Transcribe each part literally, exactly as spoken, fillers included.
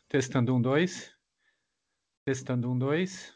Testando um, dois. Testando um, dois.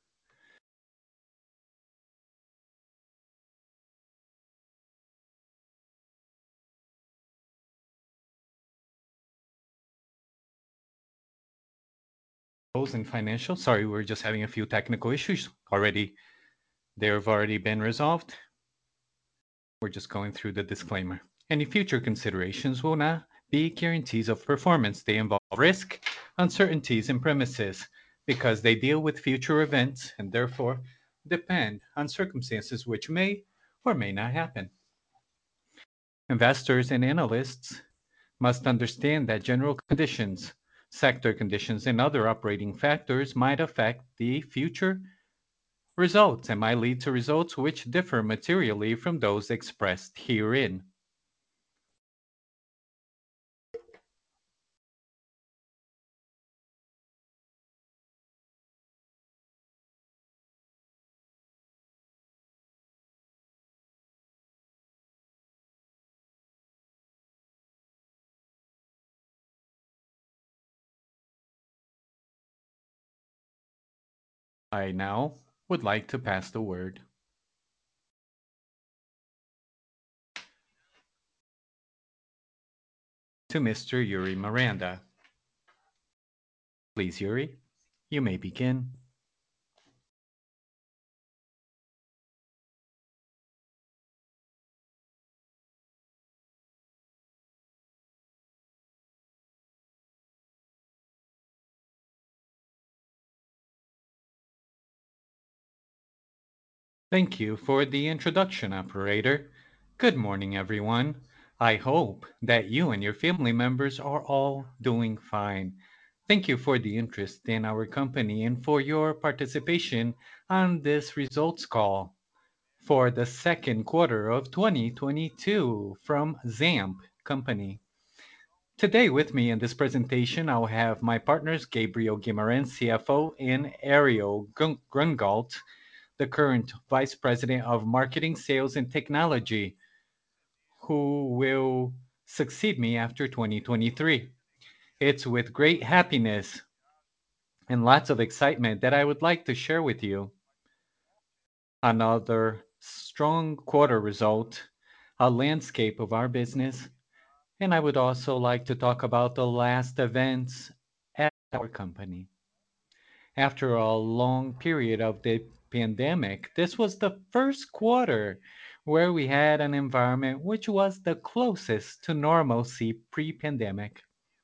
And financial. Sorry, we're just having a few technical issues already. They've already been resolved. We're just going through the disclaimer. Any future considerations will not be guarantees of performance. They involve risk, uncertainties, and premises because they deal with future events and therefore depend on circumstances which may or may not happen. Investors and analysts must understand that general conditions, sector conditions, and other operating factors might affect the future results and might lead to results which differ materially from those expressed herein. I now would like to pass the word to Mister Yuri Miranda. Please, Yuri, you may begin. Thank you for the introduction, operator. Good morning, everyone. I hope that you and your family members are all doing fine. Thank you for the interest in our company and for your participation on this results call for the second quarter of twenty twenty-two from ZAMP Company. Today with me in this presentation, I'll have my partners, Gabriel Guimarães, C F O, and Ariel Grun- Grungault, the current Vice President of Marketing, Sales, and Technology, who will succeed me after twenty twenty-three. It's with great happiness and lots of excitement that I would like to share with you another strong quarter result, a landscape of our business, and I would also like to talk about the last events at our company. After a long period of the pandemic, this was the first quarter where we had an environment which was the closest to normalcy pre-pandemic.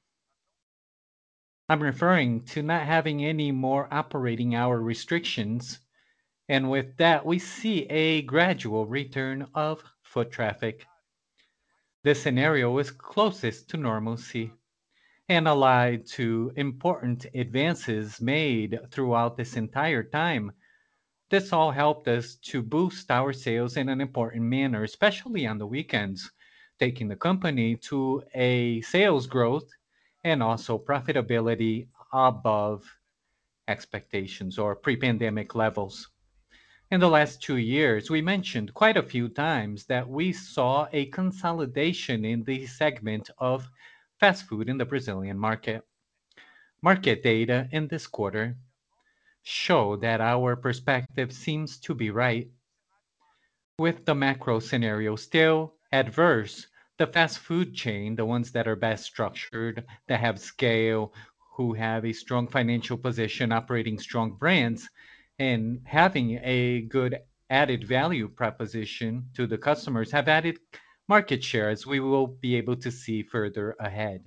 I'm referring to not having any more operating hour restrictions, and with that, we see a gradual return of foot traffic. This scenario is closest to normalcy and allied to important advances made throughout this entire time. This all helped us to boost our sales in an important manner, especially on the weekends, taking the company to a sales growth and also profitability above expectations or pre-pandemic levels. In the last two years, we mentioned quite a few times that we saw a consolidation in the segment of fast food in the Brazilian market. Market data in this quarter show that our perspective seems to be right. With the macro scenario still adverse, the fast food chain, the ones that are best structured, that have scale, who have a strong financial position, operating strong brands, and having a good added value proposition to the customers, have added market share, as we will be able to see further ahead.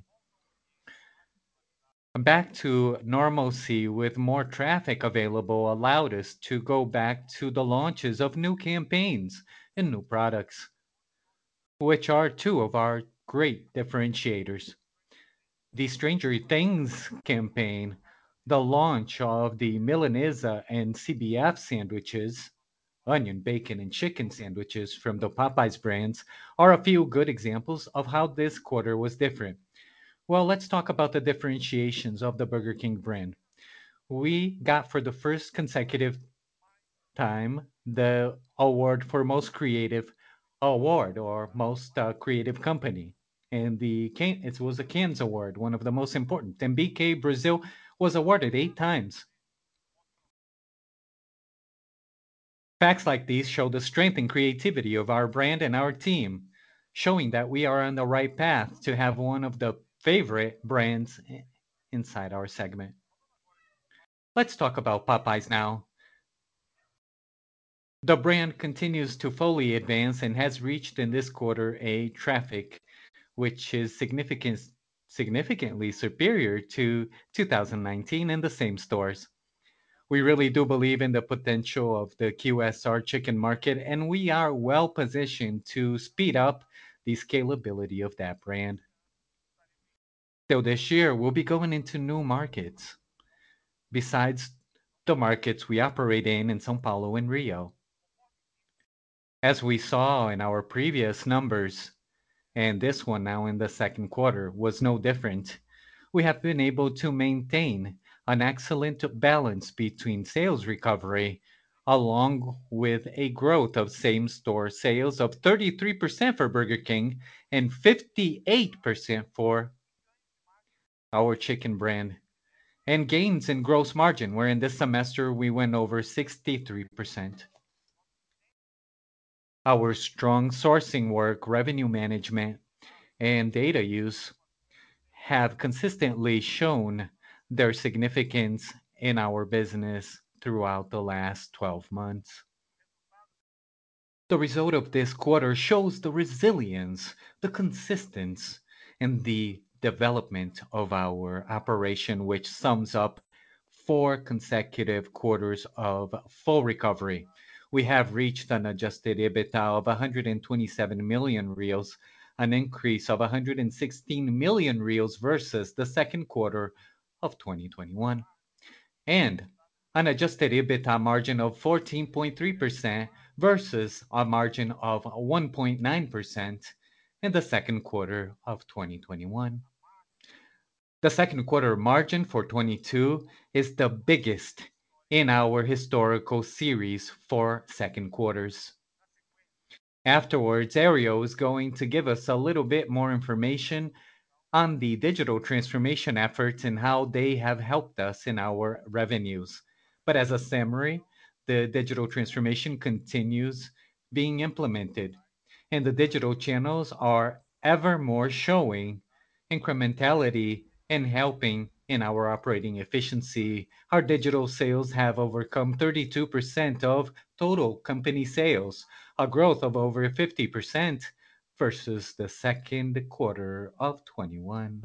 Back to normalcy with more traffic available allowed us to go back to the launches of new campaigns and new products, which are two of our great differentiators. The Stranger Things campaign, the launch of the Milanesa and C B F sandwiches, onion, bacon, and chicken sandwiches from the Popeyes brands, are a few good examples of how this quarter was different. Well, let's talk about the differentiations of the Burger King brand. We got for the first consecutive time the award for most creative award or most uh, creative company. and the Can- it was a Cannes Award, one of the most important. And B K Brazil was awarded eight times. Facts like these show the strength and creativity of our brand and our team, showing that we are on the right path to have one of the favorite brands inside our segment. Let's talk about Popeyes now. The brand continues to fully advance and has reached in this quarter a traffic which is significant, significantly superior to two thousand nineteen in the same stores. We really do believe in the potential of the Q S R chicken market, and we are well positioned to speed up the scalability of that brand. So this year, we'll be going into new markets besides the markets we operate in in São Paulo and Rio. As we saw in our previous numbers, and this one now in the second quarter was no different, we have been able to maintain an excellent balance between sales recovery along with a growth of same-store sales of thirty-three percent for Burger King and fifty-eight percent for our chicken brand, and gains in gross margin, where in this semester we went over sixty-three percent. Our strong sourcing work, revenue management, and data use have consistently shown their significance in our business throughout the last twelve months. The result of this quarter shows the resilience, the consistency, and the development of our operation, which sums up four consecutive quarters of full recovery. We have reached an adjusted EBITDA of one hundred twenty-seven million reais, an increase of one hundred sixteen million reais versus the second quarter of twenty twenty-one, and an adjusted EBITDA margin of fourteen point three percent versus a margin of one point nine percent in the second quarter of twenty twenty-one. The second quarter margin for twenty-two is the biggest in our historical series for second quarters. Afterwards, Ariel is going to give us a little bit more information on the digital transformation efforts and how they have helped us in our revenues. But as a summary, the digital transformation continues being implemented, and the digital channels are ever more showing incrementality and helping in our operating efficiency. Our digital sales have overcome thirty-two percent of total company sales, a growth of over fifty percent versus the second quarter of twenty-one.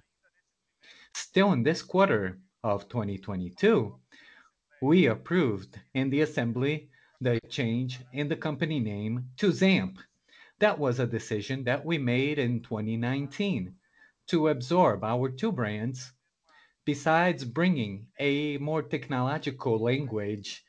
Still in this quarter of twenty twenty-two, we approved in the assembly the change in the company name to ZAMP. That was a decision that we made in twenty nineteen to absorb our two brands, besides bringing a more technological language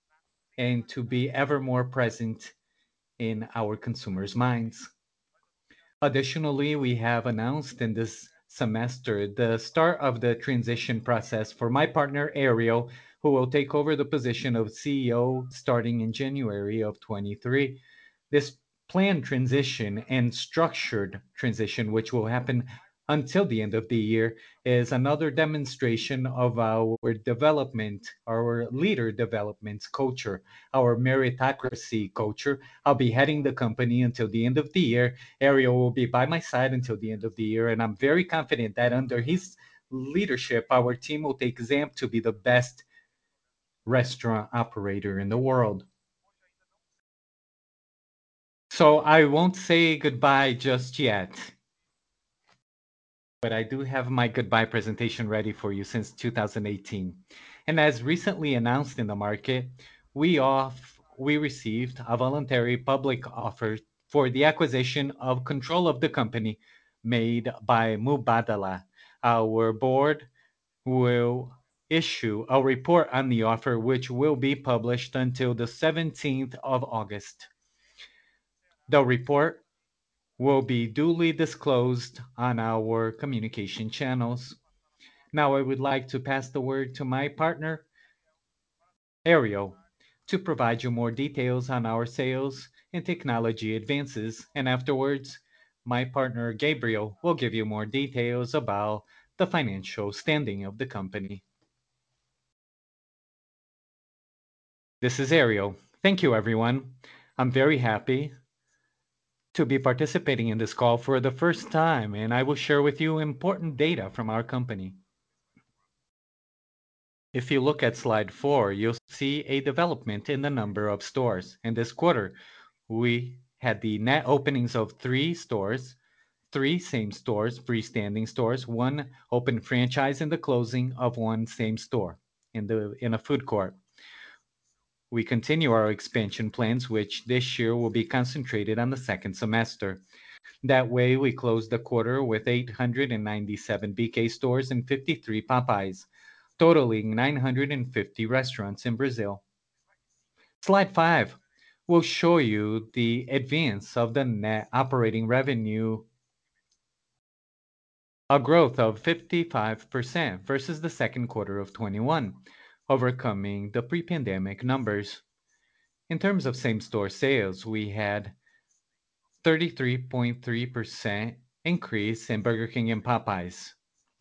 and to be ever more present in our consumers' minds. Additionally, we have announced in this semester the start of the transition process for my partner, Ariel, who will take over the position of C E O starting in January of twenty-three. This planned transition and structured transition, which will happen until the end of the year, is another demonstration of our development, our leader development culture, our meritocracy culture. I'll be heading the company until the end of the year. Ariel will be by my side until the end of the year, and I'm very confident that under his leadership, our team will take ZAMP to be the best restaurant operator in the world. So I won't say goodbye just yet, but I do have my goodbye presentation ready for you since two thousand eighteen. And as recently announced in the market, we off we received a voluntary public offer for the acquisition of control of the company made by Mubadala. Our board will issue a report on the offer, which will be published until the seventeenth of August. The report will be duly disclosed on our communication channels. Now, I would like to pass the word to my partner, Ariel, to provide you more details on our sales and technology advances, and afterwards, my partner Gabriel will give you more details about the financial standing of the company. This is Ariel. Thank you, everyone. I'm very happy to be participating in this call for the first time, and I will share with you important data from our company. If you look at slide four, you'll see a development in the number of stores. In this quarter, we had the net openings of three stores, three same stores, freestanding stores, one open franchise, and the closing of one same store in the in a food court. We continue our expansion plans, which this year will be concentrated on the second semester. That way, we closed the quarter with eight hundred ninety-seven B K stores and fifty-three Popeyes, totaling nine hundred fifty restaurants in Brazil. Slide five will show you the advance of the net operating revenue, a growth of fifty-five percent versus the second quarter of twenty-one, overcoming the pre-pandemic numbers. In terms of same-store sales, we had thirty-three point three percent increase in Burger King and Popeyes.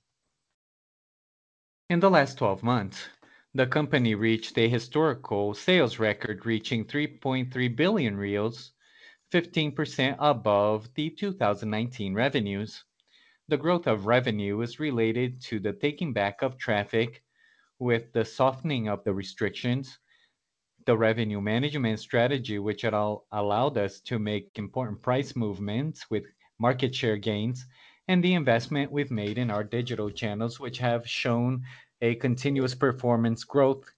In the last twelve months, the company reached a historical sales record, reaching three point three billion reais, fifteen percent above the two thousand nineteen revenues. The growth of revenue is related to the taking back of traffic with the softening of the restrictions, the revenue management strategy, which it all allowed us to make important price movements with market share gains, and the investment we've made in our digital channels, which have shown a continuous performance growth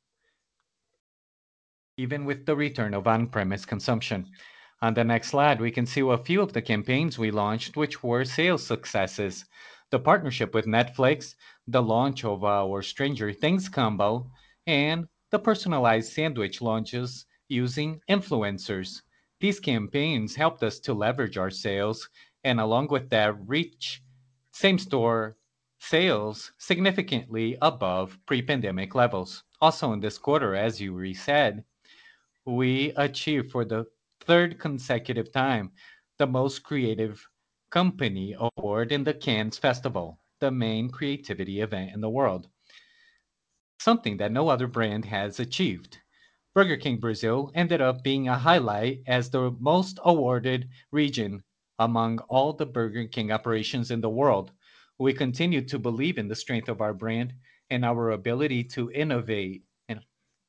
even with the return of on-premise consumption. On the next slide, we can see a few of the campaigns we launched, which were sales successes. The partnership with Netflix, the launch of our Stranger Things combo, and the personalized sandwich launches using influencers. These campaigns helped us to leverage our sales and, along with that, reach same store sales significantly above pre pandemic levels. Also, in this quarter, as you said, we achieved for the third consecutive time the most creative company award in the Cannes Festival, the main creativity event in the world, something that no other brand has achieved. Burger King Brazil ended up being a highlight as the most awarded region among all the Burger King operations in the world. We continue to believe in the strength of our brand and our ability to innovate, and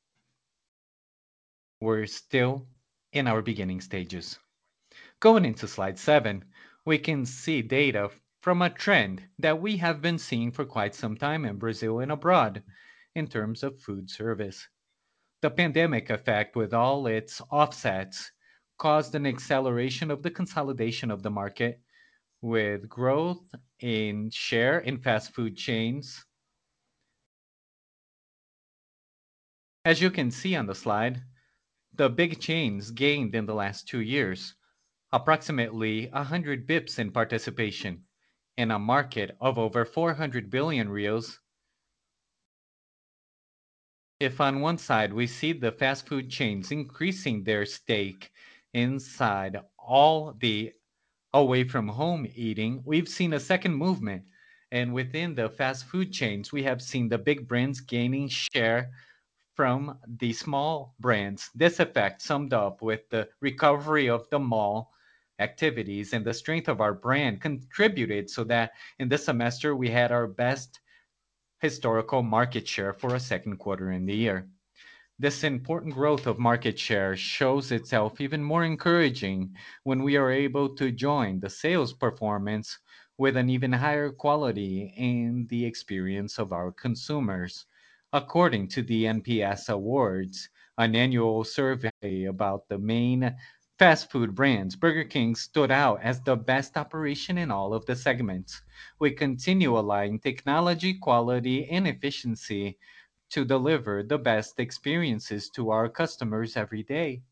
we're still in our beginning stages. Going into slide seven, we can see data from a trend that we have been seeing for quite some time in Brazil and abroad in terms of food service. The pandemic effect, with all its offsets, caused an acceleration of the consolidation of the market, with growth in share in fast food chains. As you can see on the slide, the big chains gained in the last two years approximately one hundred bips in participation in a market of over four hundred billion reals. If on one side we see the fast food chains increasing their stake inside all the away from home eating, we've seen a second movement. And within the fast food chains, we have seen the big brands gaining share from the small brands. This effect, summed up with the recovery of the mall activities and the strength of our brand, contributed so that in this semester we had our best historical market share for a second quarter in the year. This important growth of market share shows itself even more encouraging when we are able to join the sales performance with an even higher quality in the experience of our consumers. According to the N P S Awards, an annual survey about the main fast food brands, Burger King stood out as the best operation in all of the segments. We continue aligning technology, quality, and efficiency to deliver the best experiences to our customers every day.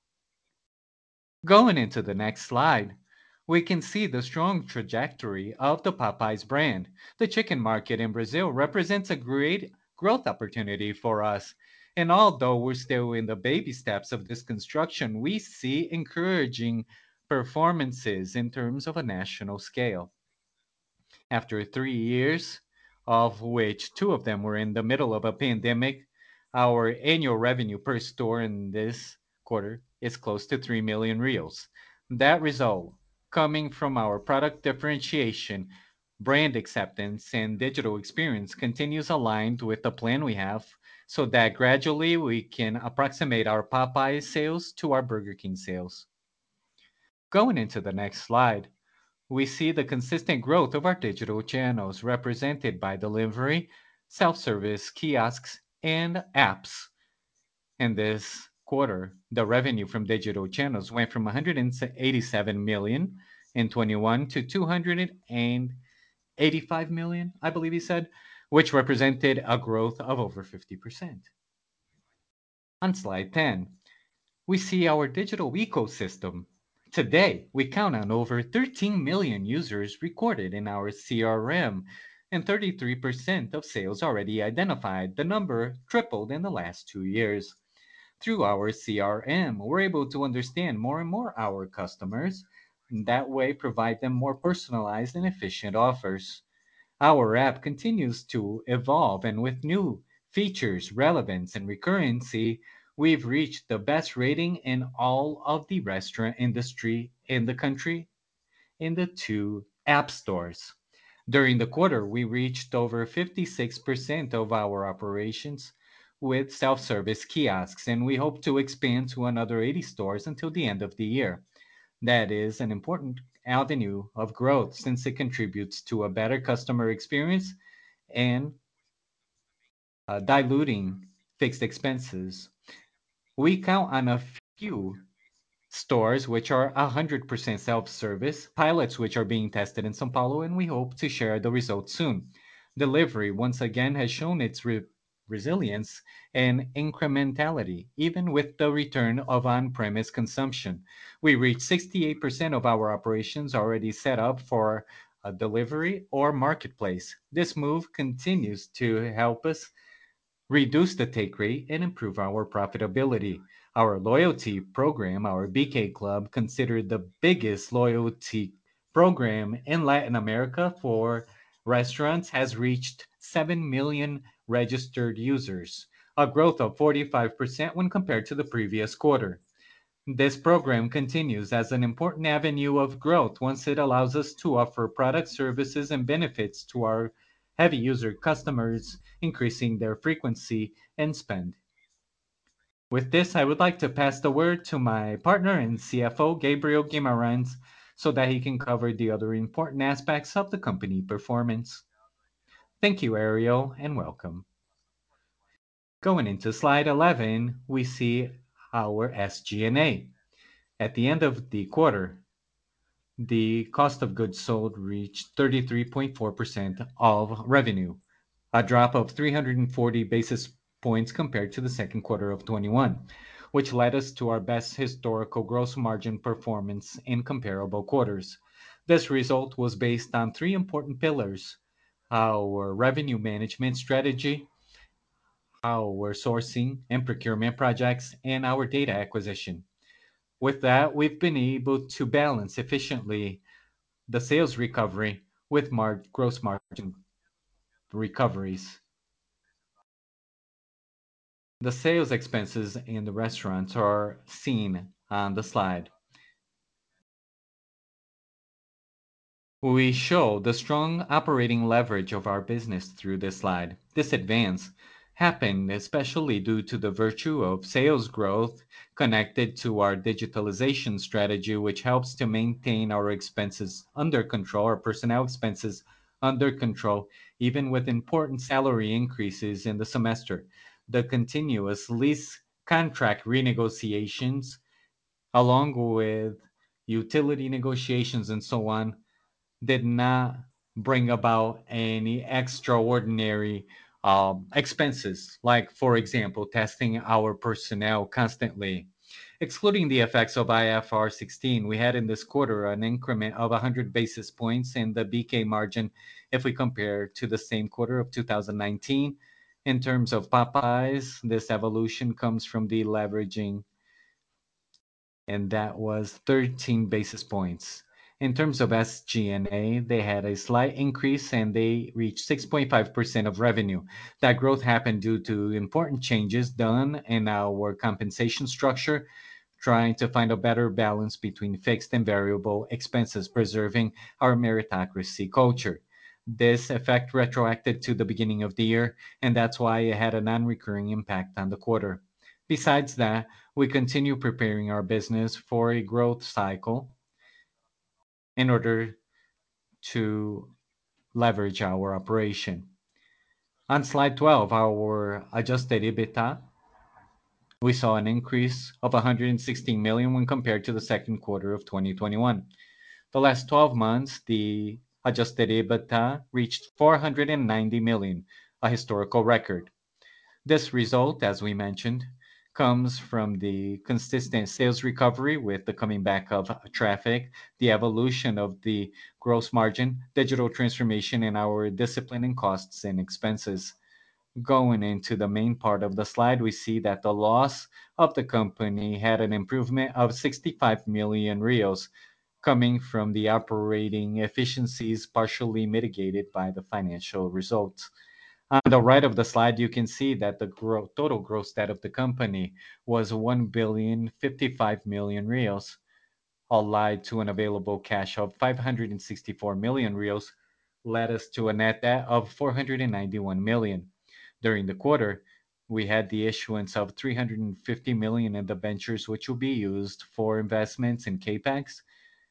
Going into the next slide, we can see the strong trajectory of the Popeyes brand. The chicken market in Brazil represents a great growth opportunity for us. And although we're still in the baby steps of this construction, we see encouraging performances in terms of a national scale. After three years, of which two of them were in the middle of a pandemic, our annual revenue per store in this quarter is close to three million reals. That result, coming from our product differentiation, brand acceptance, and digital experience, continues aligned with the plan we have so that gradually we can approximate our Popeyes sales to our Burger King sales. Going into the next slide, we see the consistent growth of our digital channels represented by delivery, self-service kiosks, and apps. In this quarter, the revenue from digital channels went from one hundred eighty-seven million in twenty-one to two hundred eighty-five million, I believe he said, which represented a growth of over fifty percent. On slide ten, we see our digital ecosystem. Today, we count on over thirteen million users recorded in our C R M and thirty-three percent of sales already identified. The number tripled in the last two years. Through our C R M, we're able to understand more and more our customers, and that way provide them more personalized and efficient offers. Our app continues to evolve, and with new features, relevance, and recurrency, we've reached the best rating in all of the restaurant industry in the country in the two app stores. During the quarter, we reached over fifty-six percent of our operations with self-service kiosks, and we hope to expand to another eighty stores until the end of the year. That is an important avenue of growth since it contributes to a better customer experience and uh, diluting fixed expenses. We count on a few stores which are one hundred percent self-service, pilots which are being tested in São Paulo, and we hope to share the results soon. Delivery, once again, has shown its re- resilience and incrementality, even with the return of on-premise consumption. We reached sixty-eight percent of our operations already set up for a delivery or marketplace. This move continues to help us reduce the take rate, and improve our profitability. Our loyalty program, our B K Club, considered the biggest loyalty program in Latin America for restaurants, has reached seven million registered users, a growth of forty-five percent when compared to the previous quarter. This program continues as an important avenue of growth once it allows us to offer products, services, and benefits to our heavy user customers, increasing their frequency and spend. With this, I would like to pass the word to my partner and C F O, Gabriel Guimarães, so that he can cover the other important aspects of the company performance. Thank you, Ariel, and welcome. Going into slide eleven, we see our S G and A. At the end of the quarter, the cost of goods sold reached thirty-three point four percent of revenue, a drop of three hundred forty basis points compared to the second quarter of twenty-one, which led us to our best historical gross margin performance in comparable quarters. This result was based on three important pillars: our revenue management strategy, our sourcing and procurement projects, and our data acquisition. With that, we've been able to balance efficiently the sales recovery with mar- gross margin recoveries. The sales expenses in the restaurants are seen on the slide. We show the strong operating leverage of our business through this slide. This advance happened especially due to the virtue of sales growth connected to our digitalization strategy, which helps to maintain our expenses under control, our personnel expenses under control, even with important salary increases in the semester. The continuous lease contract renegotiations, along with utility negotiations and so on, did not bring about any extraordinary um, expenses, like, for example, testing our personnel constantly. Excluding the effects of I F R sixteen, we had in this quarter an increment of one hundred basis points in the B K margin if we compare to the same quarter of two thousand nineteen. In terms of Popeyes, this evolution comes from the leveraging and that was thirteen basis points. In terms of S G and A, they had a slight increase and they reached six point five percent of revenue. That growth happened due to important changes done in our compensation structure, trying to find a better balance between fixed and variable expenses, preserving our meritocracy culture. This effect retroacted to the beginning of the year, and that's why it had a non recurring impact on the quarter. Besides that, we continue preparing our business for a growth cycle in order to leverage our operation. On slide twelve, our adjusted EBITDA, we saw an increase of one hundred sixteen million when compared to the second quarter of twenty twenty-one. The last twelve months, the adjusted EBITDA reached four hundred ninety million, a historical record. This result, as we mentioned, comes from the consistent sales recovery with the coming back of traffic, the evolution of the gross margin, digital transformation, and our discipline in costs and expenses. Going into the main part of the slide, we see that the loss of the company had an improvement of sixty-five million reais, coming from the operating efficiencies partially mitigated by the financial results. On the right of the slide, you can see that the gro- total gross debt of the company was one billion fifty-five million reals, allied to an available cash of five hundred sixty-four million reals, led us to a net debt of four hundred ninety-one million. During the quarter, we had the issuance of three hundred fifty million in debentures, which will be used for investments in capex,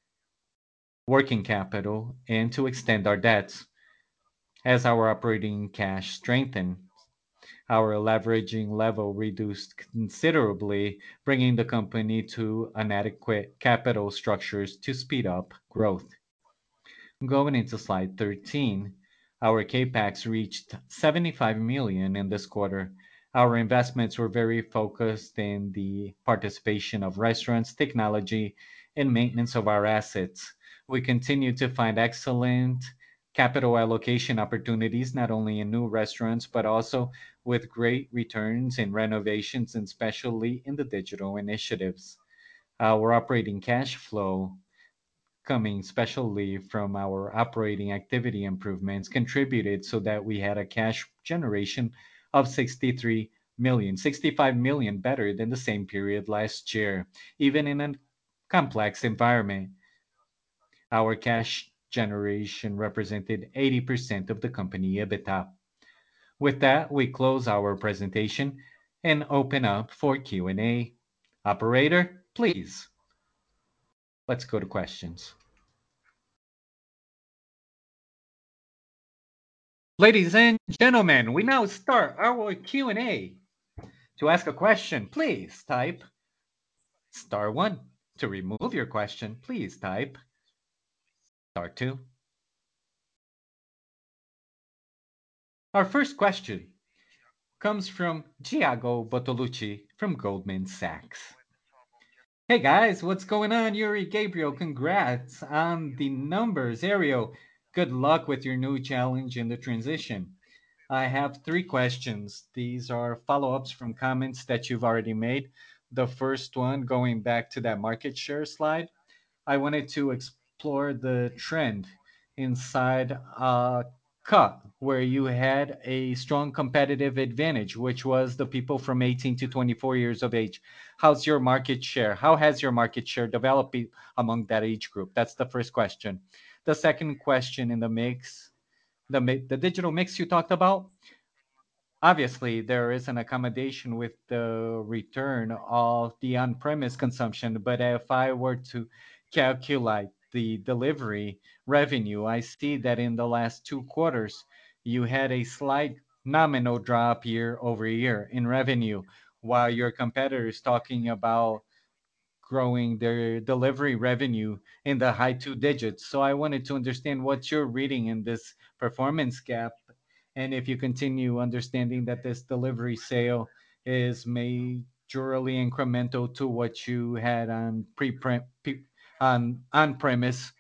working capital, and to extend our debts. As our operating cash strengthened, our leveraging level reduced considerably, bringing the company to an adequate capital structures to speed up growth. Going into slide thirteen, our CapEx reached seventy-five million in this quarter. Our investments were very focused in the participation of restaurants, technology, and maintenance of our assets. We continue to find excellent capital allocation opportunities, not only in new restaurants, but also with great returns in renovations and especially in the digital initiatives. Our operating cash flow, coming especially from our operating activity improvements, contributed so that we had a cash generation of sixty-three million, sixty-five million better than the same period last year. Even in a complex environment, our cash generation represented eighty percent of the company EBITDA. With that, we close our presentation and open up for Q and A. Operator, please, let's go to questions. Ladies and gentlemen, we now start our Q and A. To ask a question, please type star one. To remove your question, please type star two. Our first question comes from Thiago Bortolucci from Goldman Sachs. Hey guys, what's going on? Yuri, Gabriel, congrats on the numbers. Ariel, good luck with your new challenge in the transition. I have three questions. These are follow ups from comments that you've already made. The first one, going back to that market share slide, I wanted to explore the trend inside uh, cut where you had a strong competitive advantage, which was the people from eighteen to twenty-four years of age. How's your market share? How has your market share developed among that age group? That's the first question. The second question in the mix, the, the digital mix you talked about, obviously there is an accommodation with the return of the on-premise consumption, but if I were to calculate the delivery revenue, I see that in the last two quarters you had a slight nominal drop year over year in revenue, while your competitor is talking about growing their delivery revenue in the high two digits. So I wanted to understand what you're reading in this performance gap, and if you continue understanding that this delivery sale is majorly incremental to what you had on pre on on premise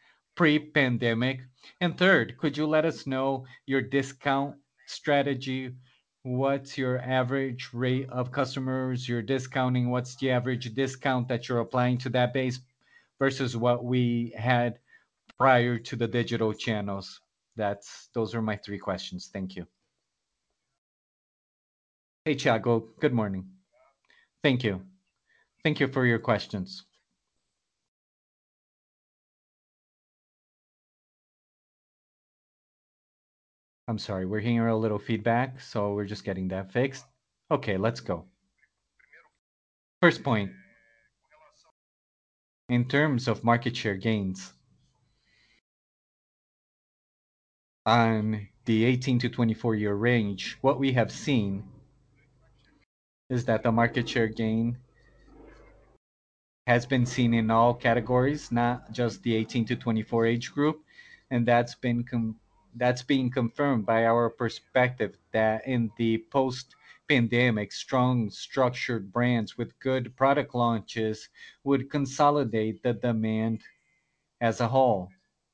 pre-pandemic. And third, could you let us know your discount strategy What's your average rate of customers you're discounting? What's the average discount that you're applying to that base versus what we had prior to the digital channels? That's those are my three questions. Thank you. Hey, Thiago. Good morning. Thank you. Thank you for your questions. I'm sorry, we're hearing a little feedback, so we're just getting that fixed. Okay, let's go. First point, in terms of market share gains, on the eighteen to twenty-four year range, what we have seen is that the market share gain has been seen in all categories, not just the eighteen to twenty-four age group, and that's been com- that's being confirmed by our perspective that in the post pandemic, strong structured brands with good product launches would consolidate the demand as a whole.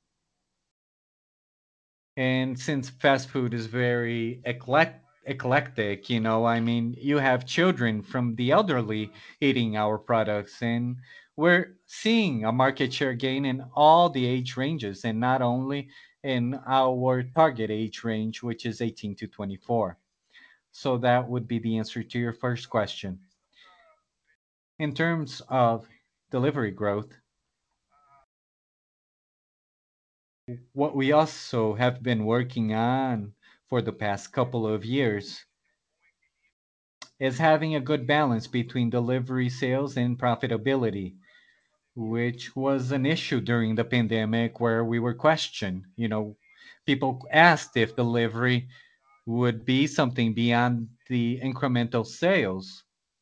And since fast food is very eclect- eclectic, you know, I mean, you have children from the elderly eating our products, and we're seeing a market share gain in all the age ranges, and not only in our target age range, which is eighteen to twenty-four. So that would be the answer to your first question. In terms of delivery growth, what we also have been working on for the past couple of years is having a good balance between delivery sales and profitability, which was an issue during the pandemic where we were questioned. You know, people asked if delivery would be something beyond the incremental sales.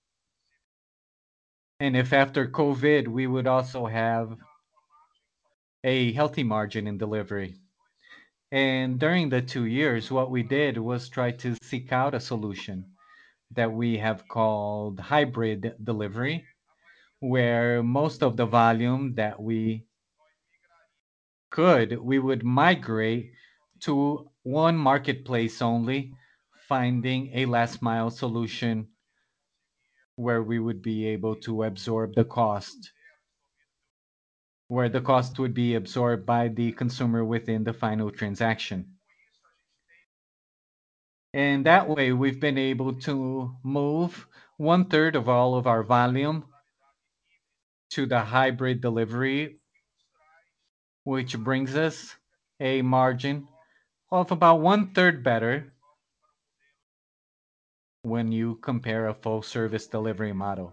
And if after COVID, we would also have a healthy margin in delivery. And during the two years, what we did was try to seek out a solution that we have called hybrid delivery, where most of the volume that we could, we would migrate to one marketplace only, finding a last mile solution where we would be able to absorb the cost, where the cost would be absorbed by the consumer within the final transaction. And that way, we've been able to move one third of all of our volume to the hybrid delivery, which brings us a margin of about one third better when you compare a full service delivery model.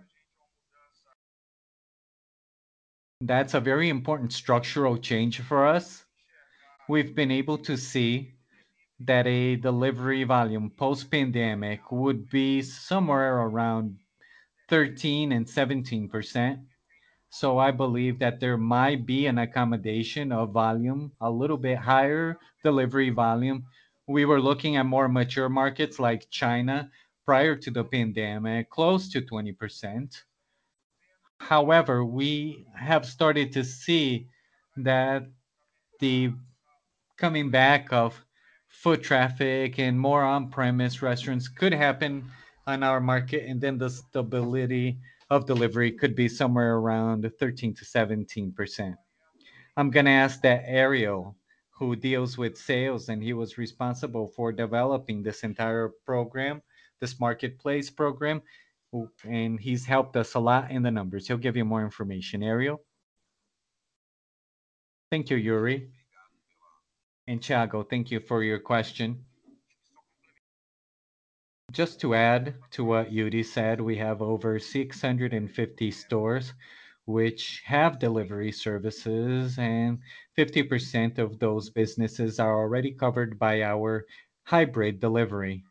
That's a very important structural change for us. We've been able to see that a delivery volume post pandemic would be somewhere around thirteen and seventeen percent. So I believe that there might be an accommodation of volume, a little bit higher delivery volume. We were looking at more mature markets like China prior to the pandemic, close to twenty percent. However, we have started to see that the coming back of foot traffic and more on-premise restaurants could happen on our market, and then the stability of delivery could be somewhere around thirteen to seventeen percent. I'm going to ask that Ariel, who deals with sales, and he was responsible for developing this entire program, this marketplace program, and he's helped us a lot in the numbers. He'll give you more information. Ariel? Thank you, Yuri. And Thiago, thank you for your question. Just to add to what Yuri said, we have over six hundred fifty stores which have delivery services, and fifty percent of those businesses are already covered by our hybrid delivery.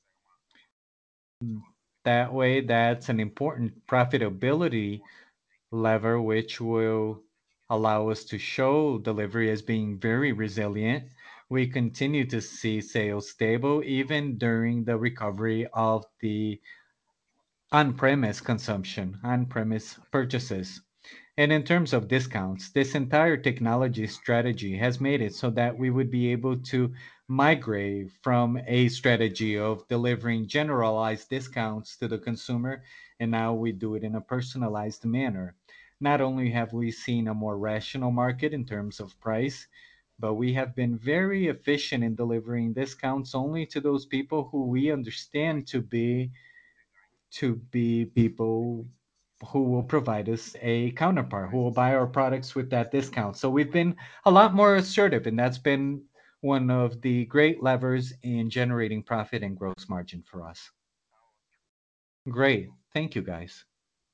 That way, that's an important profitability lever which will allow us to show delivery as being very resilient. We continue to see sales stable even during the recovery of the on-premise consumption, on-premise purchases. And in terms of discounts, this entire technology strategy has made it so that we would be able to migrate from a strategy of delivering generalized discounts to the consumer, and now we do it in a personalized manner. Not only have we seen a more rational market in terms of price, but we have been very efficient in delivering discounts only to those people who we understand to be to be people who will provide us a counterpart, who will buy our products with that discount. So we've been a lot more assertive, and that's been one of the great levers in generating profit and gross margin for us. Great. Thank you, guys.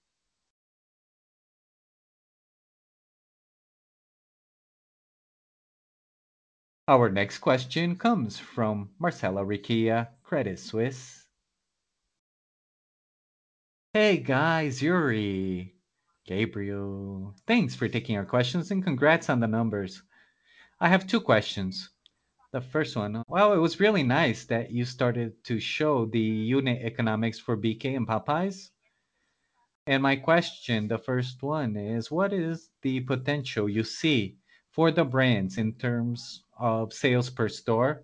Our next question comes from Marcela Riquia, Credit Suisse. Hey, guys, Yuri, Gabriel. Thanks for taking our questions and congrats on the numbers. I have two questions. The first one, well, it was really nice that you started to show the unit economics for B K and Popeyes. And my question, the first one is, what is the potential you see for the brands in terms of sales per store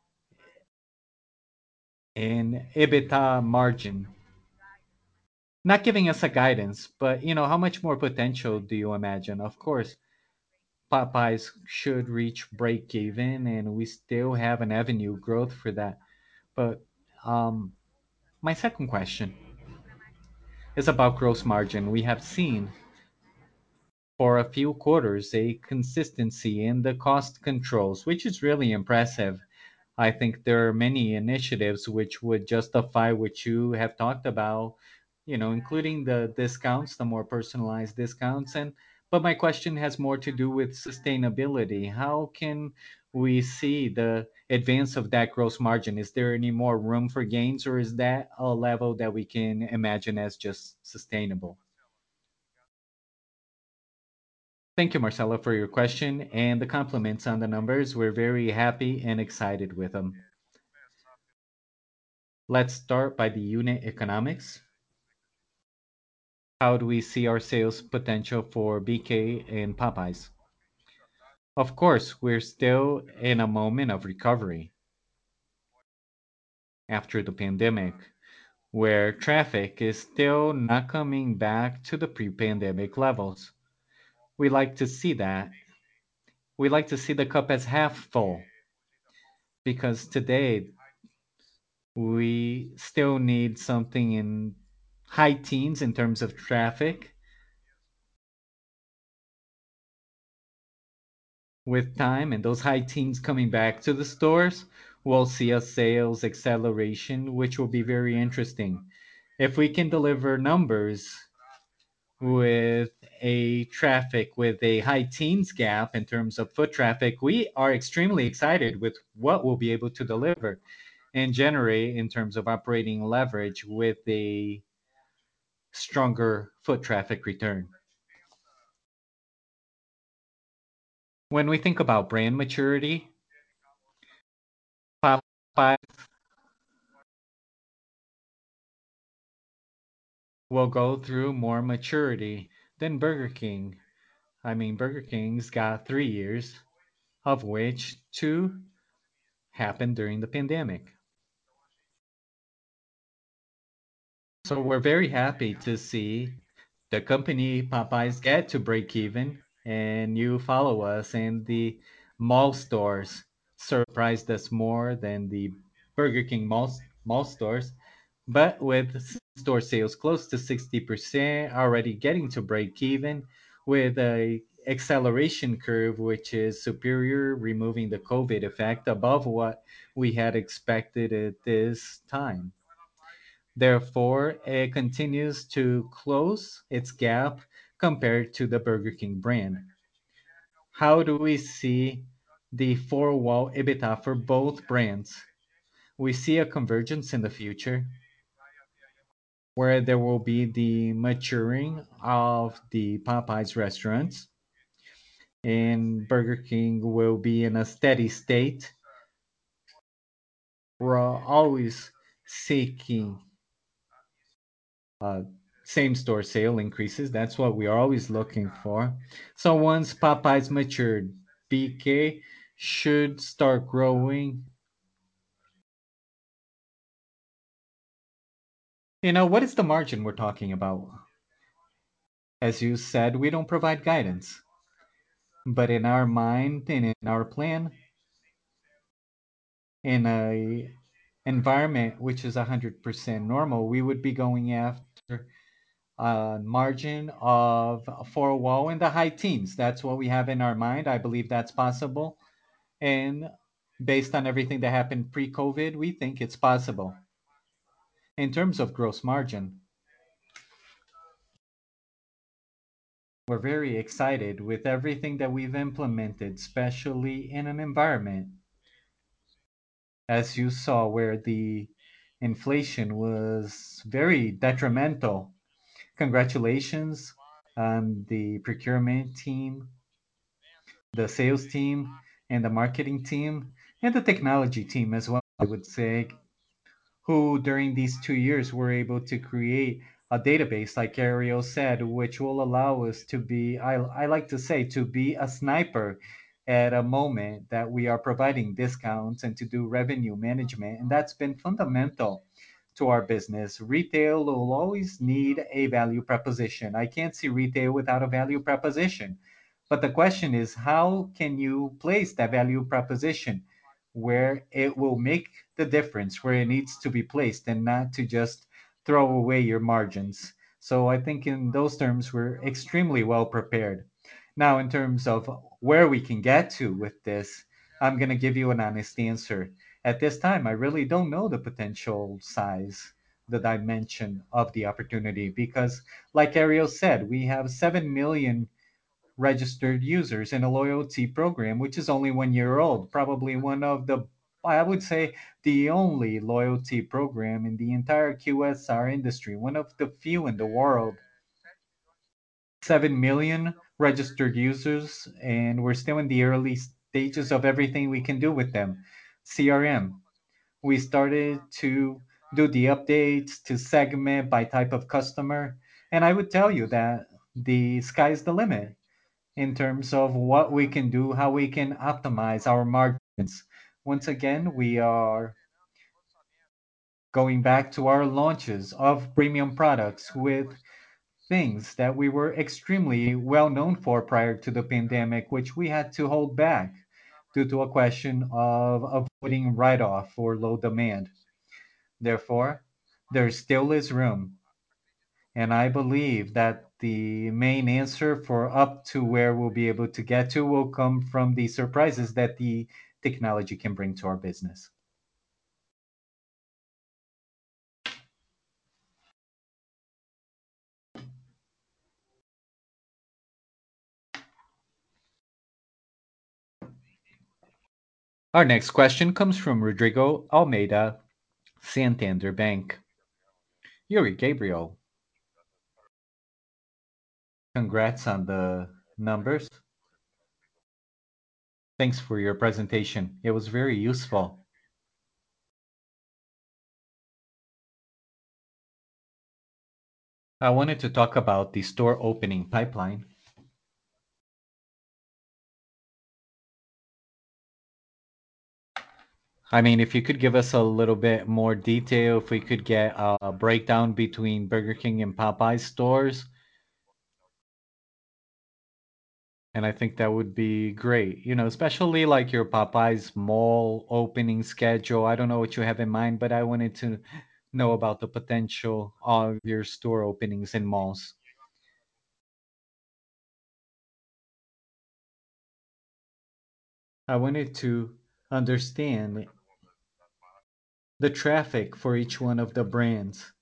and EBITDA margin? Not giving us a guidance, but you know, how much more potential do you imagine? Of course, Popeyes should reach break even, and we still have an avenue growth for that. But um, my second question is about gross margin. We have seen for a few quarters a consistency in the cost controls, which is really impressive. I think there are many initiatives which would justify what you have talked about, you know, including the discounts, the more personalized discounts. And but my question has more to do with sustainability. How can we see the advance of that gross margin? Is there any more room for gains, or is that a level that we can imagine as just sustainable? Thank you, Marcelo, for your question and the compliments on the numbers. We're very happy and excited with them. Let's start by the unit economics. How do we see our sales potential for B K and Popeyes? Of course, we're still in a moment of recovery after the pandemic, where traffic is still not coming back to the pre pandemic levels. We like to see that. We like to see the cup as half full because today we still need something in high teens in terms of traffic. With time and those high teens coming back to the stores, we'll see a sales acceleration, which will be very interesting. If we can deliver numbers with a traffic with a high teens gap in terms of foot traffic, we are extremely excited with what we'll be able to deliver and generate in terms of operating leverage with a stronger foot traffic return. When we think about brand maturity, Popeye will go through more maturity than Burger King. I mean, Burger King's got three years, of which two happened during the pandemic. So we're very happy to see the company Popeyes get to break even, and you follow us, and the mall stores surprised us more than the Burger King mall, mall stores. But with store sales close to sixty percent, already getting to break even, with a acceleration curve which is superior, removing the COVID effect above what we had expected at this time. Therefore, it continues to close its gap compared to the Burger King brand. How do we see the four-wall EBITDA for both brands? We see a convergence in the future where there will be the maturing of the Popeyes restaurants, and Burger King will be in a steady state. We're always seeking uh, Same store sale increases. That's what we are always looking for. So once Popeyes matured, B K should start growing. You know, what is the margin we're talking about? As you said, we don't provide guidance. But in our mind and in our plan, in a environment which is one hundred percent normal, we would be going after a margin of four wall in the high teens. That's what we have in our mind. I believe that's possible. And based on everything that happened pre-COVID, we think it's possible. In terms of gross margin, we're very excited with everything that we've implemented, especially in an environment, as you saw, where the inflation was very detrimental. Congratulations on the procurement team, the sales team, and the marketing team, and the technology team as well, I would say, who during these two years were able to create a database, like Ariel said, which will allow us to be, I, I like to say, to be a sniper at a moment that we are providing discounts and to do revenue management. And that's been fundamental to our business. Retail will always need a value proposition. I can't see retail without a value proposition. But the question is, how can you place that value proposition where it will make the difference, where it needs to be placed, and not to just throw away your margins? So I think in those terms, we're extremely well prepared. Now, in terms of where we can get to with this, I'm going to give you an honest answer. At this time, I really don't know the potential size, the dimension of the opportunity, because, like Ariel said, we have seven million registered users in a loyalty program, which is only one year old. Probably one of the, I would say, the only loyalty program in the entire Q S R industry, one of the few in the world. seven million registered users, and we're still in the early stages of everything we can do with them. C R M. We started to do the updates to segment by type of customer. And I would tell you that the sky's the limit in terms of what we can do, how we can optimize our margins. Once again, we are going back to our launches of premium products with things that we were extremely well known for prior to the pandemic, which we had to hold back due to a question of avoiding write off or low demand. Therefore, there still is room. And I believe that the main answer for up to where we'll be able to get to will come from the surprises that the technology can bring to our business. Our next question comes from Rodrigo Almeida, Santander Bank. Yuri Gabriel, congrats on the numbers. Thanks for your presentation. It was very useful. I wanted to talk about the store opening pipeline. I mean, if you could give us a little bit more detail, if we could get a breakdown between Burger King and Popeye stores, and I think that would be great. You know, especially like your Popeyes mall opening schedule. I don't know what you have in mind, but I wanted to know about the potential of your store openings in malls. I wanted to understand the traffic for each one of the brands.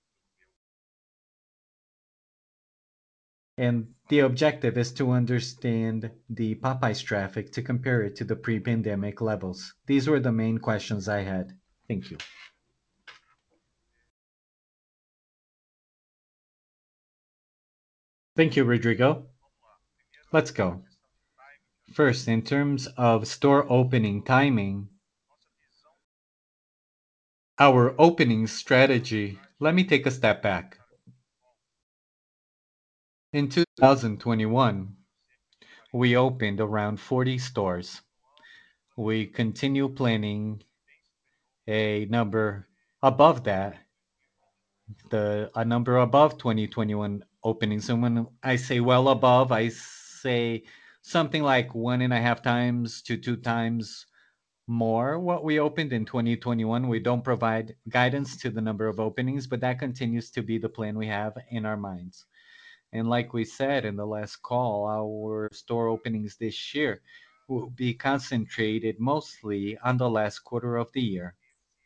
And the objective is to understand the Popeyes traffic to compare it to the pre-pandemic levels. These were the main questions I had. Thank you. Thank you, Rodrigo. Let's go. First, in terms of store opening timing, our opening strategy, let me take a step back. In two thousand twenty-one, we opened around forty stores. We continue planning a number above that, the a number above twenty twenty-one openings. And when I say well above, I say something like one and a half times to two times more what we opened in twenty twenty-one. We don't provide guidance to the number of openings, but that continues to be the plan we have in our minds. And like we said in the last call, our store openings this year will be concentrated mostly on the last quarter of the year.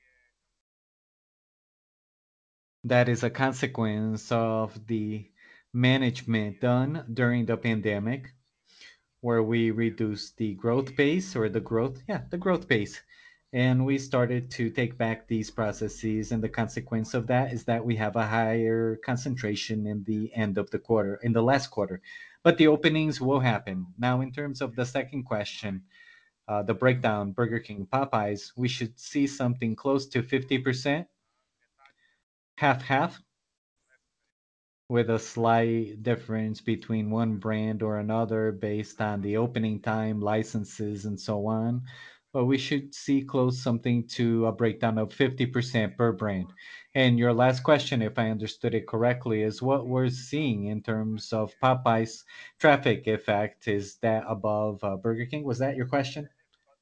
That is a consequence of the management done during the pandemic, where we reduced the growth pace or the growth, yeah, the growth pace. And we started to take back these processes. And the consequence of that is that we have a higher concentration in the end of the quarter, in the last quarter. But the openings will happen. Now, in terms of the second question, uh, the breakdown, Burger King, Popeyes, we should see something close to fifty percent, half half, with a slight difference between one brand or another based on the opening time, licenses, and so on. But we should see close something to a breakdown of fifty percent per brand. And your last question, if I understood it correctly, is what we're seeing in terms of Popeye's traffic effect. Is that above uh, Burger King? Was that your question?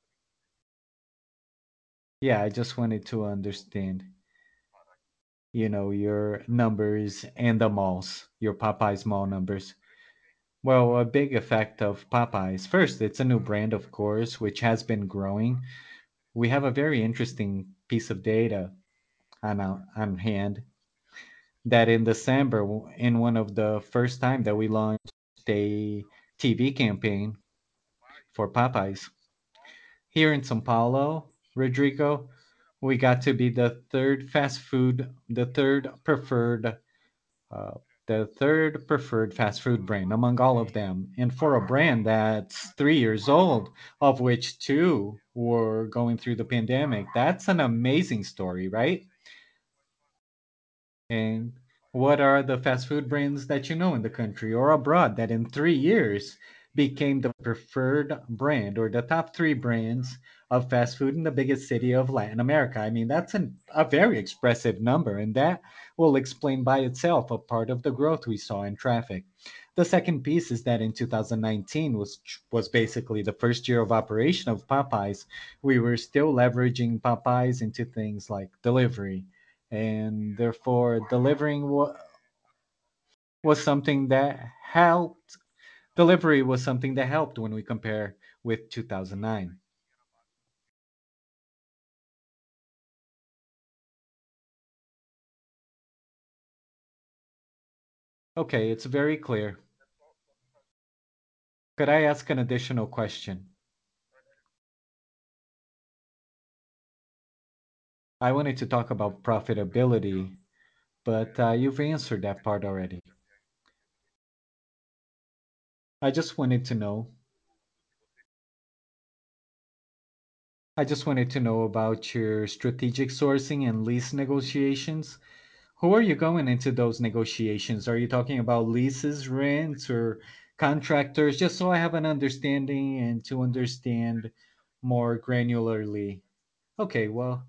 Yeah, I just wanted to understand, you know, your numbers and the malls, your Popeyes mall numbers. Well, a big effect of Popeyes. First, it's a new brand, of course, which has been growing. We have a very interesting piece of data on our, on hand that in December, w- in one of the first time that we launched a T V campaign for Popeyes here in São Paulo, Rodrigo, we got to be the third fast food, the third preferred uh, the third preferred fast food brand among all of them. And for a brand that's three years old, of which two were going through the pandemic, that's an amazing story, right? And what are the fast food brands that you know in the country or abroad that in three years became the preferred brand or the top three brands of fast food in the biggest city of Latin America? I mean, that's an, a very expressive number, and that will explain by itself a part of the growth we saw in traffic. The second piece is that in two thousand nineteen was was basically the first year of operation of Popeyes. We were still leveraging Popeyes into things like delivery, and therefore delivering wa- was something that helped. Delivery was something that helped when we compare with two thousand nine. Okay, it's very clear. Could I ask an additional question? I wanted to talk about profitability, but uh, you've answered that part already. I just wanted to know. I just wanted to know about your strategic sourcing and lease negotiations. Who are you going into those negotiations? Are you talking about leases, rents, or contractors? Just so I have an understanding and to understand more granularly. Okay, well,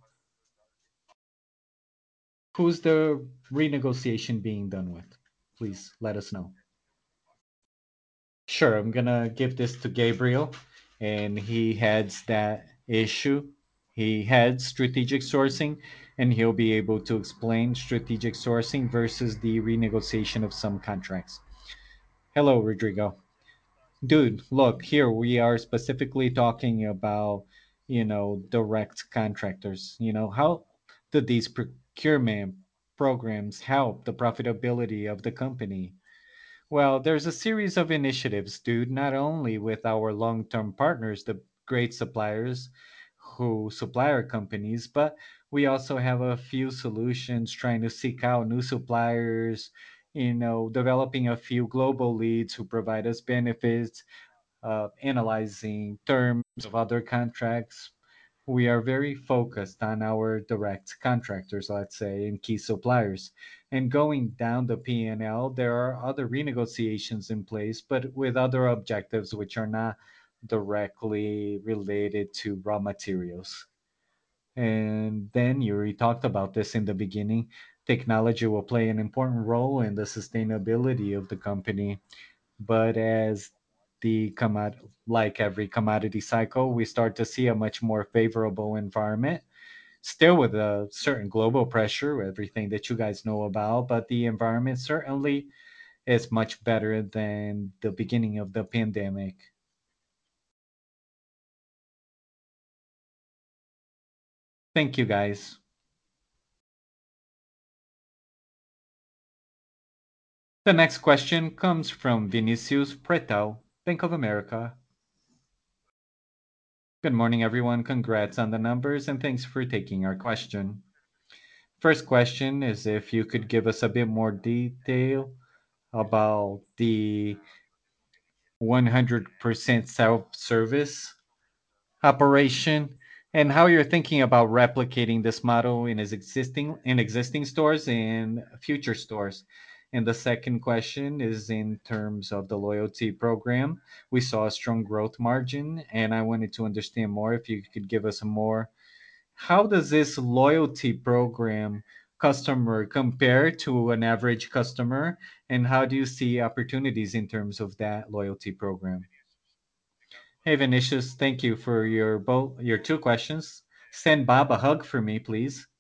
who's the renegotiation being done with? Please let us know. Sure, I'm gonna give this to Gabriel, and he heads that issue. He heads strategic sourcing, and he'll be able to explain strategic sourcing versus the renegotiation of some contracts. Hello, Rodrigo. Dude, look, here we are specifically talking about, you know, direct contractors. You know, how do these procurement programs help the profitability of the company? Well, there's a series of initiatives, dude, not only with our long term partners, the great suppliers who supply our companies, but we also have a few solutions trying to seek out new suppliers, you know, developing a few global leads who provide us benefits, uh, analyzing terms of other contracts, we are very focused on our direct contractors, let's say, and key suppliers. And going down the P and L, there are other renegotiations in place, but with other objectives which are not directly related to raw materials. And then Yuri talked about this in the beginning. Technology will play an important role in the sustainability of the company, but as the commod like every commodity cycle, we start to see a much more favorable environment. Still with a certain global pressure, everything that you guys know about, but the environment certainly is much better than the beginning of the pandemic. Thank you guys. The next question comes from Vinicius Pretel, Bank of America. Good morning, everyone. Congrats on the numbers and thanks for taking our question. First question is if you could give us a bit more detail about the one hundred percent self-service operation and how you're thinking about replicating this model in its existing in existing stores and future stores. And the second question is in terms of the loyalty program. We saw a strong growth margin, and I wanted to understand more if you could give us a more how does this loyalty program customer compare to an average customer, and how do you see opportunities in terms of that loyalty program? Hey Vinicius, thank you for your both your two questions. Send Bob a hug for me, please.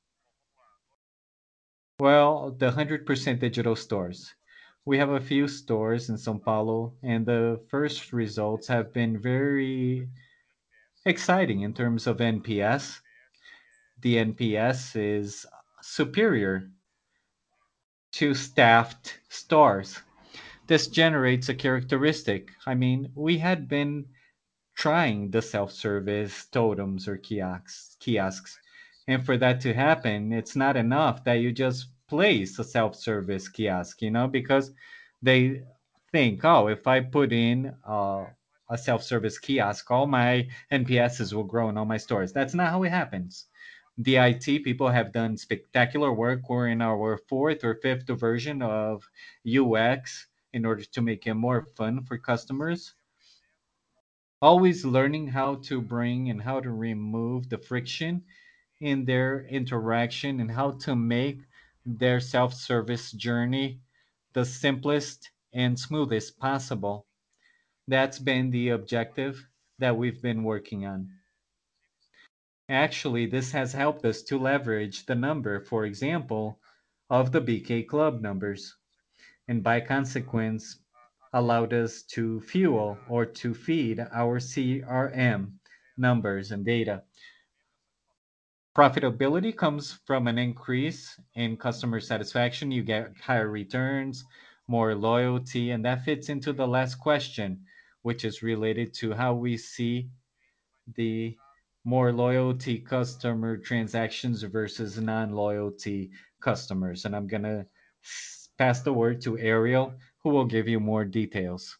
Well, the one hundred percent digital stores. We have a few stores in São Paulo, and the first results have been very exciting in terms of N P S. The N P S is superior to staffed stores. This generates a characteristic. I mean, we had been trying the self-service totems or kiosks kiosks. And for that to happen, it's not enough that you just place a self-service kiosk, you know, because they think, oh, if I put in uh, a self-service kiosk, all my N P Ss will grow in all my stores. That's not how it happens. The I T people have done spectacular work. We're in our fourth or fifth version of U X in order to make it more fun for customers, always learning how to bring and how to remove the friction in their interaction and how to make their self-service journey the simplest and smoothest possible. That's been the objective that we've been working on. Actually, this has helped us to leverage the number, for example, of the B K Club numbers, and by consequence, allowed us to fuel or to feed our C R M numbers and data. Profitability comes from an increase in customer satisfaction. You get higher returns, more loyalty, and that fits into the last question, which is related to how we see the more loyalty customer transactions versus non-loyalty customers. And I'm going to pass the word to Ariel, who will give you more details.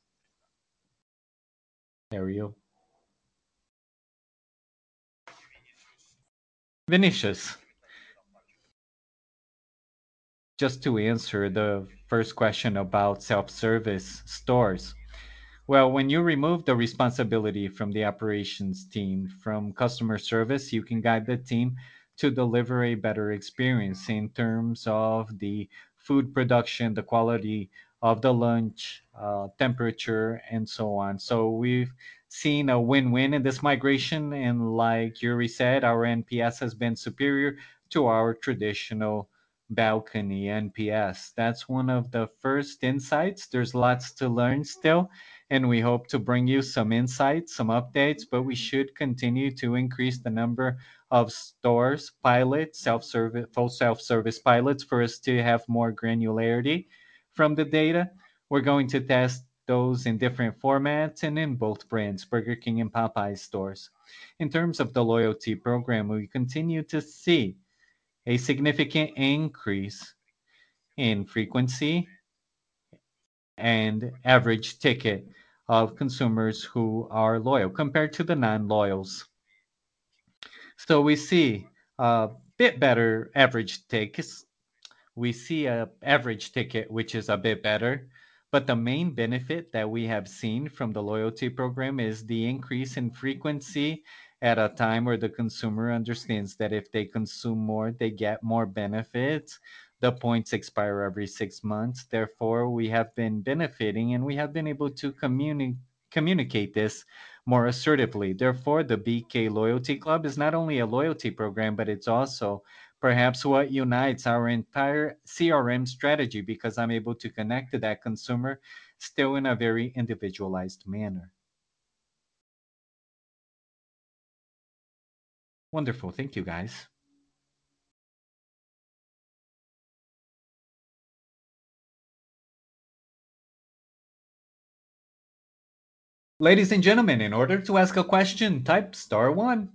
Ariel. Vinicius, just to answer the first question about self-service stores. Well, when you remove the responsibility from the operations team from customer service, you can guide the team to deliver a better experience in terms of the food production, the quality of the lunch, uh, temperature, and so on. So we've seen a win-win in this migration, and like Yuri said, our N P S has been superior to our traditional balcony N P S. That's one of the first insights. There's lots to learn still, and we hope to bring you some insights, some updates, but we should continue to increase the number of stores, pilots, self-service, full self-service pilots for us to have more granularity from the data. We're going to test those in different formats and in both brands, Burger King and Popeyes stores. In terms of the loyalty program, we continue to see a significant increase in frequency and average ticket of consumers who are loyal compared to the non-loyals. So we see a bit better average tickets. We see a average ticket which is a bit better, but the main benefit that we have seen from the loyalty program is the increase in frequency at a time where the consumer understands that if they consume more, they get more benefits. The points expire every six months. Therefore, we have been benefiting and we have been able to communi- communicate this more assertively. Therefore, the B K Loyalty Club is not only a loyalty program, but it's also perhaps what unites our entire C R M strategy because I'm able to connect to that consumer still in a very individualized manner. Wonderful. Thank you, guys. Ladies and gentlemen, in order to ask a question, type star one.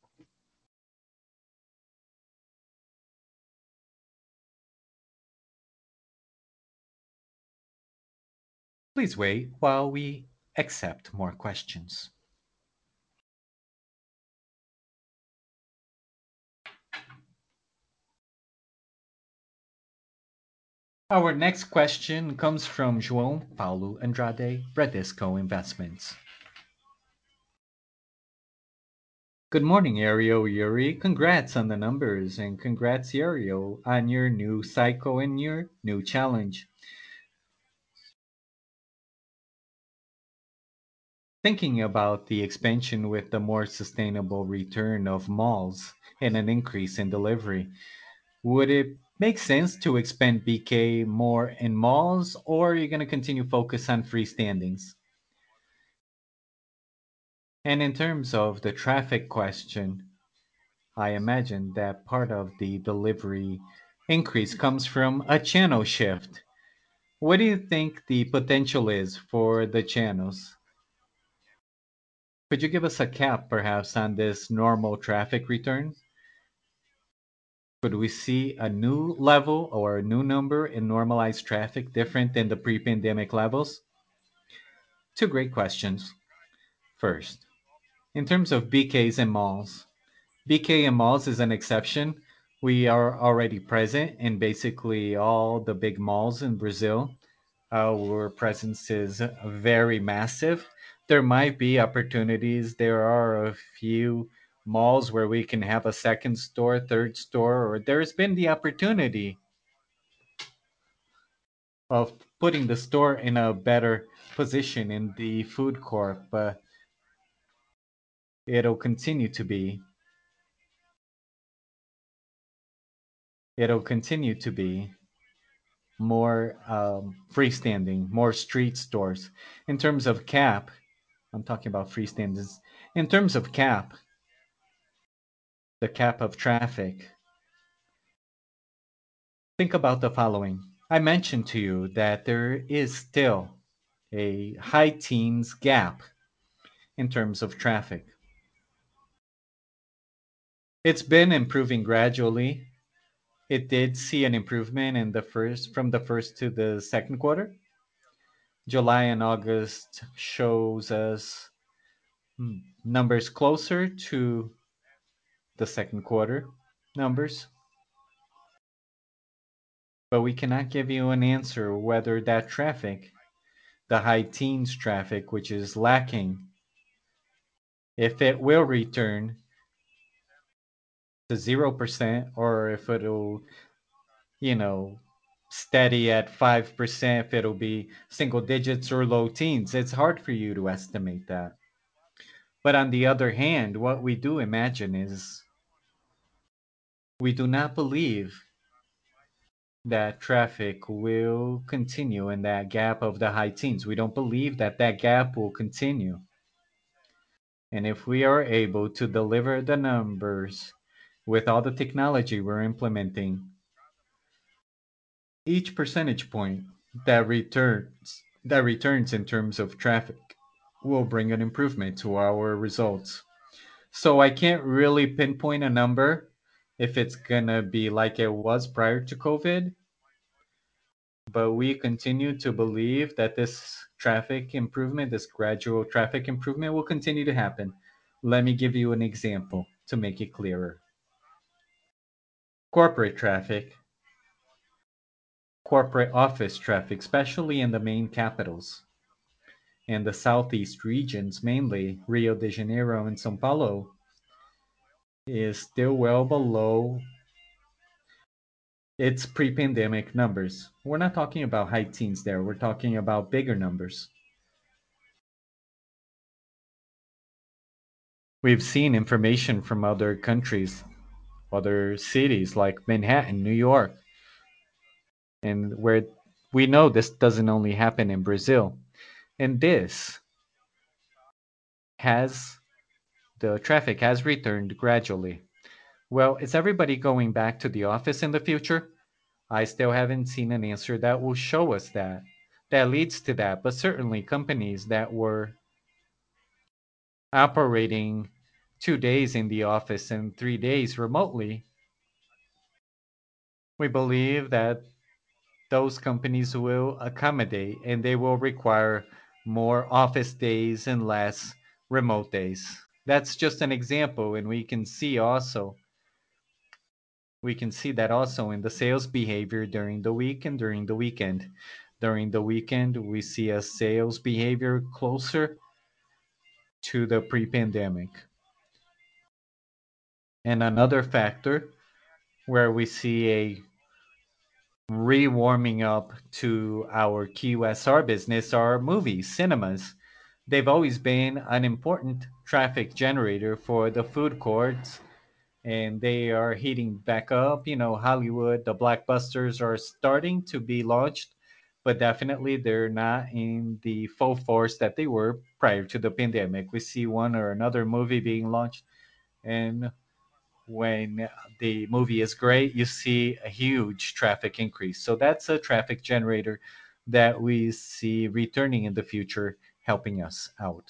Please wait while we accept more questions. Our next question comes from João Paulo Andrade, Bradesco Investments. Good morning, Ariel Yuri. Congrats on the numbers and congrats, Ariel, on your new cycle and your new challenge. Thinking about the expansion with the more sustainable return of malls and an increase in delivery, would it make sense to expand B K more in malls or are you going to continue focus on freestandings? And in terms of the traffic question, I imagine that part of the delivery increase comes from a channel shift. What do you think the potential is for the channels? Could you give us a cap perhaps on this normal traffic return? Could we see a new level or a new number in normalized traffic different than the pre-pandemic levels? Two great questions. First, in terms of B Ks and malls, B K and malls is an exception. We are already present in basically all the big malls in Brazil. Our presence is very massive. There might be opportunities. There are a few malls where we can have a second store, third store, or there's been the opportunity of putting the store in a better position in the food court, but it'll continue to be it'll continue to be more um, freestanding, more street stores. In terms of cap, I'm talking about freestandings. In terms of cap, the cap of traffic, think about the following. I mentioned to you that there is still a high teens gap in terms of traffic. It's been improving gradually. It did see an improvement in the first from the first to the second quarter. July and August shows us hmm, numbers closer to the second quarter numbers, but we cannot give you an answer whether that traffic, the high teens traffic, which is lacking, if it will return to zero percent or if it'll, you know, steady at five percent, if it'll be single digits or low teens. It's hard for you to estimate that. But on the other hand, what we do imagine is we do not believe that traffic will continue in that gap of the high teens. We don't believe that that gap will continue. And if we are able to deliver the numbers with all the technology we're implementing, each percentage point that returns that returns in terms of traffic will bring an improvement to our results. So I can't really pinpoint a number if it's gonna be like it was prior to COVID, but we continue to believe that this traffic improvement, this gradual traffic improvement will continue to happen. Let me give you an example. to make it clearer. Corporate traffic, corporate office traffic, especially in the main capitals and the southeast regions, mainly Rio de Janeiro and Sao Paulo, is still well below its pre pandemic numbers. We're not talking about high teens there, we're talking about bigger numbers. We've seen information from other countries, other cities like Manhattan, New York, and where we know this doesn't only happen in Brazil. And this has, the traffic has returned gradually. Well, is everybody going back to the office in the future? I still haven't seen an answer that will show us that. That leads to that, but certainly companies that were operating two days in the office and three days remotely, we believe that those companies will accommodate and they will require more office days and less remote days. That's just an example, and we can see also we can see that also in the sales behavior during the week and during the weekend. During the weekend, we see a sales behavior closer to the pre-pandemic. And another factor where we see a re-warming up to our Q S R business are movies, cinemas. They've always been an important traffic generator for the food courts, and they are heating back up. You know, Hollywood, the blockbusters are starting to be launched, but definitely they're not in the full force that they were prior to the pandemic. We see one or another movie being launched, and when the movie is great, you see a huge traffic increase. So that's a traffic generator that we see returning in the future, helping us out.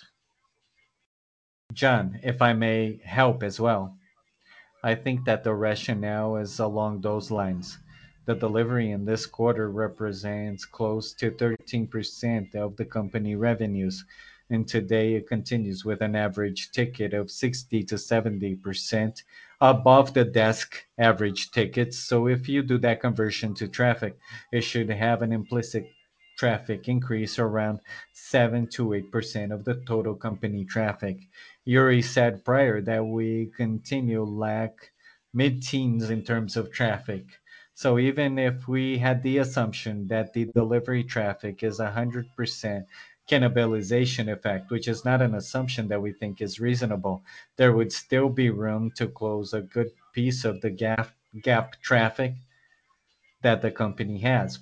John, if I may help as well, I think that the rationale is along those lines. The delivery in this quarter represents close to thirteen percent of the company revenues, and today it continues with an average ticket of sixty to seventy percent above the desk average tickets. So if you do that conversion to traffic, it should have an implicit traffic increase around seven to eight percent of the total company traffic. Yuri said prior that we continue lack mid-teens in terms of traffic. So even if we had the assumption that the delivery traffic is one hundred percent cannibalization effect, which is not an assumption that we think is reasonable, there would still be room to close a good piece of the gap gap traffic that the company has.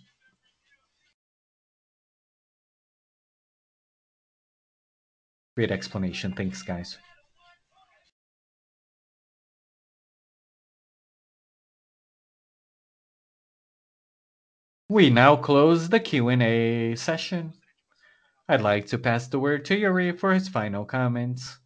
Great explanation. Thanks, guys. We now close the Q and A session. I'd like to pass the word to Yuri for his final comments.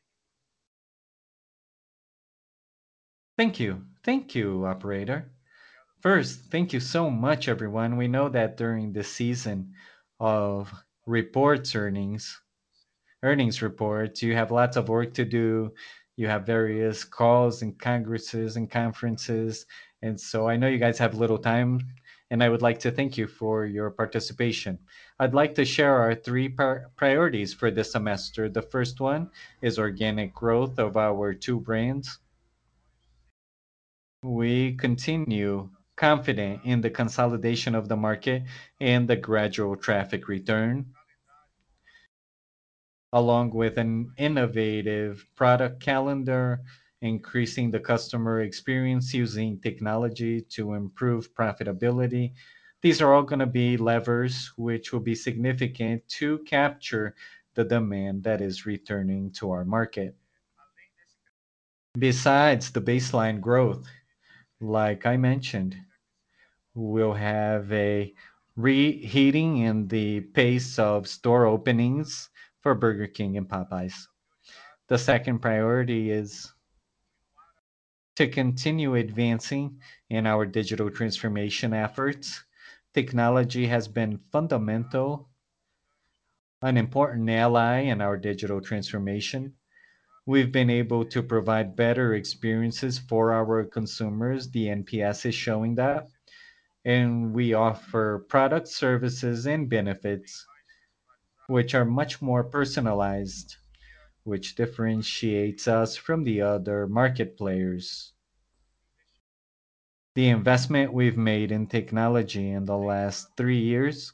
Thank you. Thank you, operator. First, thank you so much, everyone. We know that during this season of reports earnings, earnings reports, you have lots of work to do. You have various calls and congresses and conferences. And so I know you guys have little time, and I would like to thank you for your participation. I'd like to share our three par- priorities for this semester. The first one is organic growth of our two brands. We continue confident in the consolidation of the market and the gradual traffic return, along with an innovative product calendar, increasing the customer experience using technology to improve profitability. These are all going to be levers which will be significant to capture the demand that is returning to our market. Besides the baseline growth, like I mentioned, we'll have a reheating in the pace of store openings for Burger King and Popeyes. The second priority is to continue advancing in our digital transformation efforts. Technology has been fundamental, an important ally in our digital transformation. We've been able to provide better experiences for our consumers. The N P S is showing that. And we offer products, services, and benefits which are much more personalized, which differentiates us from the other market players. The investment we've made in technology in the last three years,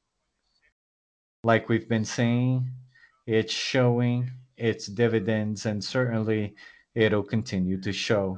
like we've been saying, it's showing its dividends, and certainly it'll continue to show.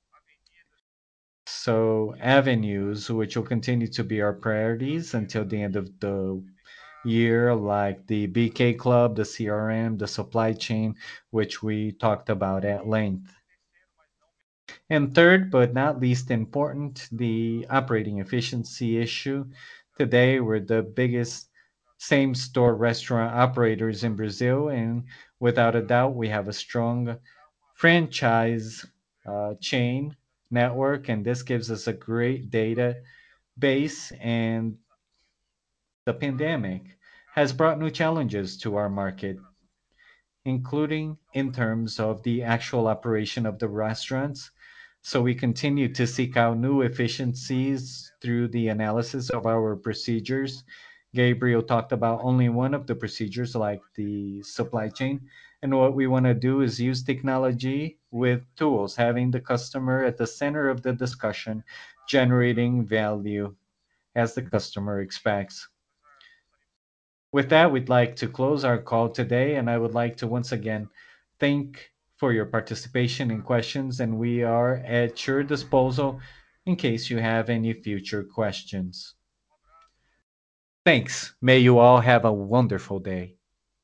So, avenues which will continue to be our priorities until the end of the year, like the B K Club, the C R M, the supply chain, which we talked about at length. And third, but not least important, the operating efficiency issue. Today, we're the biggest same store restaurant operators in Brazil, and without a doubt, we have a strong franchise uh, chain network, and this gives us a great data base. And the pandemic has brought new challenges to our market, including in terms of the actual operation of the restaurants. So we continue to seek out new efficiencies through the analysis of our procedures. Gabriel talked about only one of the procedures, like the supply chain. And what we want to do is use technology with tools, having the customer at the center of the discussion, generating value as the customer expects. With that, we'd like to close our call today, and I would like to once again thank for your participation and questions, and we are at your disposal in case you have any future questions. Thanks. May you all have a wonderful day.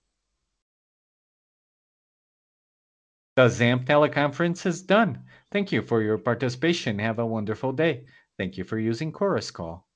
The ZAMP teleconference is done. Thank you for your participation. Have a wonderful day. Thank you for using Chorus Call.